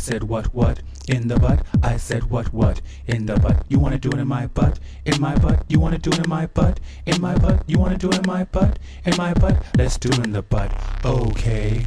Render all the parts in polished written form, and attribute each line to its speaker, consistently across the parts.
Speaker 1: said what in the butt? I said what in the butt? You wanna do it in my butt? In my butt? You wanna do it in my butt? In my butt? You wanna do it in my butt? In my butt? Let's do it in the butt. Okay.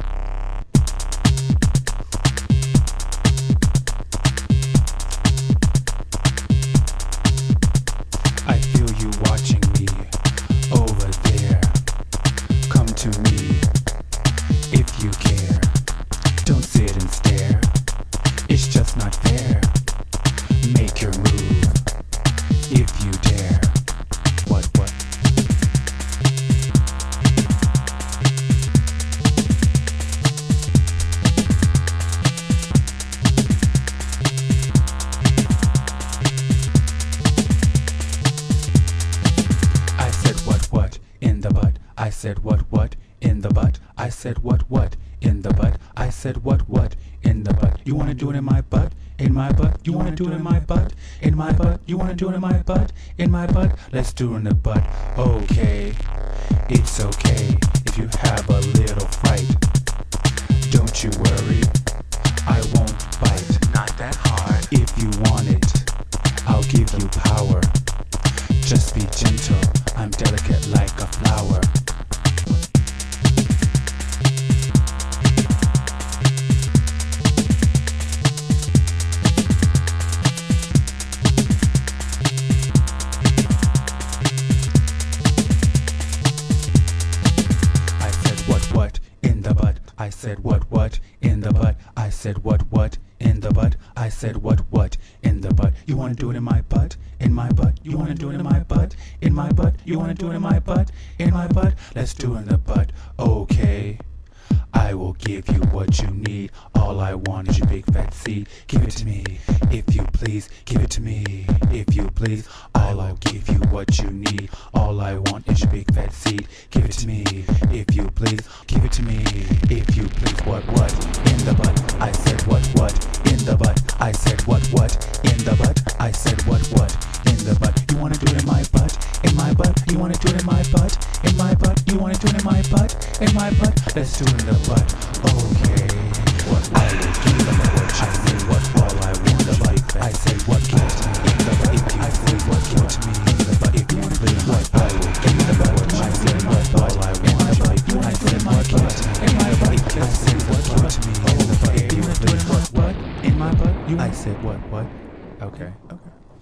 Speaker 1: I feel you watching me over there. Come to me if you care. Don't sit and stare. It's just not fair. Make your move if you dare. What? I said what in the butt? I said what in the butt? I said what in the butt? I said what in the butt? You wanna do it in my butt? In my butt? You wanna do it in my butt? In my butt? You wanna do it in my butt? In my butt? Let's do it in the butt. Okay. It's okay if you have a little fright. Don't you worry, I won't bite.
Speaker 2: Not that hard.
Speaker 1: If you want it, I'll give you power. Just be gentle, I'm delicate like a flower. I said what in the butt? I said what in the butt? I said what in the butt? I said what in the butt? You wanna do it in my butt? In my butt? You wanna do it in my butt? In my butt? You wanna do it in my butt? In my butt? Let's do it in the butt. Okay. I will give you what you need. All I want is your big fat seed. Give it to me, if you please. Give it to me, if you please. I'll give you what you need. All I want is your big fat seed. Give it to me, if you please. Give it to me, if you please. What in the butt? I said what in the butt? I said what in the butt? I said what in the butt? You wanna do it in my butt? In my butt? You wanna do it in my butt? In my butt? You wanna do it in my butt? In my butt? Let's do it in the butt. Okay. What I will do in the butt? I said what all I want in the butt. I said what give it to me in the butt. If you said what give it to me in the butt. If you wanna do what I will give in the butt. I said what all I want in the butt. I said what give it to me in my butt. I said what give it to me in the butt. If you wanna do what in my butt? I said what? Okay.